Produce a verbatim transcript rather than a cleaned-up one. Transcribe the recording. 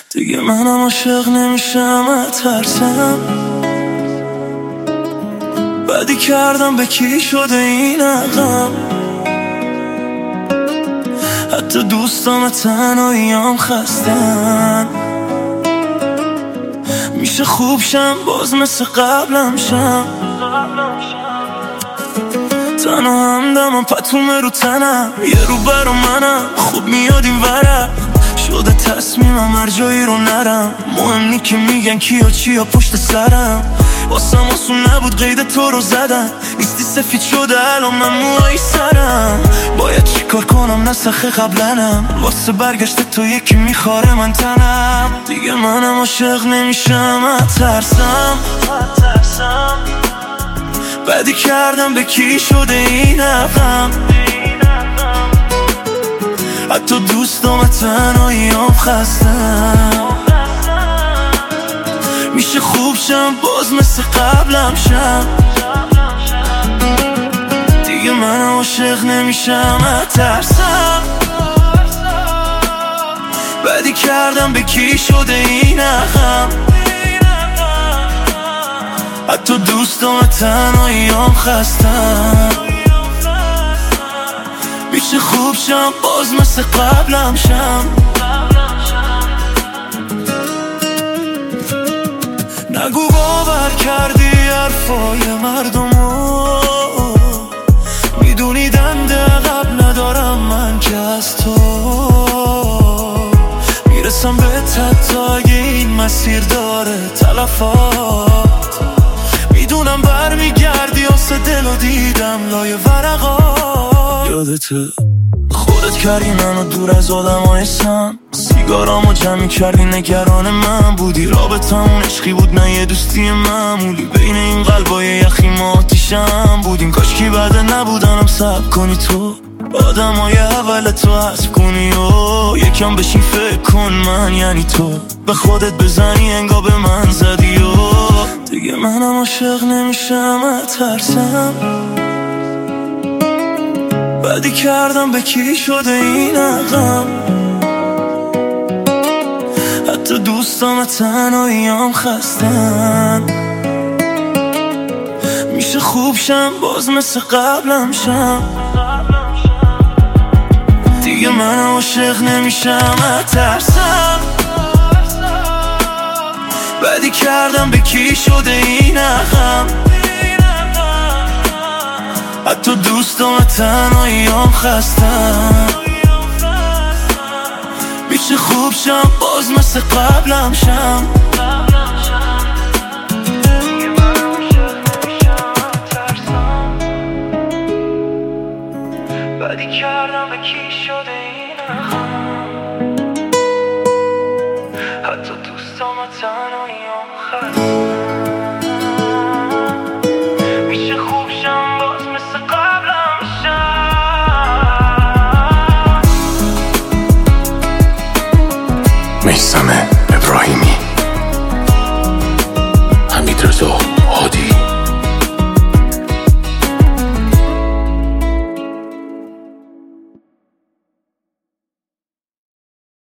دیگه منم عاشق نمیشم، اترسم بدی کردم به کی شده این عقم. حتی دوستام تنهاییام خستن. میشه خوب شم باز مثل قبلم شم. تنها همدمم پتومه رو تنم، یه رو برا منم خوب میاد این ورم. شده تصمیمم هر جایی رو نرم. مهم نی که میگن کیا چیا پشت سرم. واسم آسون نبود قید تو رو زدم. نیستی سفید شده الان من موهای سرم. باید چیکار کنم نسخه قبلنم. واسه برگشت تو یکی میخواره من تنم. دیگه منم عاشق نمیشم، اترسم بدی کردم به کی شده این عقم. حتی دوستام تنهاییام خستم. میشه خوب شم باز مثل قبلم شم. دیگه من عاشق نمیشم، اترسم بدی کردم به کی شده این عقم. حتی دوستام تنهاییام خستم. میشه خوب شم باز مثل قبلم شم. نگو باور کردی حرفای مردمو، میدونی دنده عقب ندارم من که از تو میرسم به حتی اگه این مسیر داره تلفات. میدونم برمیگردی آسه دل و دیدم لای ورقات. یادته خودت کردی منو دور از آدم های سم. سیگارامو جمعی کردی نگران من بودی. رابطمون عشقی بود نه یه دوستی معمولی. بین این قلبای یخی ما آتیشم بودیم. کاشکی بعده نبودنم صبر کنی تو آدم های اول تو حذف کنی و یکم بشین فکر کن من یعنی تو به خودت بزنی انگار به من زدی و دیگه منم عاشق نمیشم، اترسم بدی کردم به کی شده این عقم. حتی دوستام تنهاییام خستن. میشه خوب شم باز مثل قبلم شم. دیگه من عاشق نمیشم، اترسم بدی کردم به کی شده این عقم. حتی دوستام تنهاییام خستم. میشه خوب شم باز مثل قبلم شم. بدی کردم به کی شده این عقم.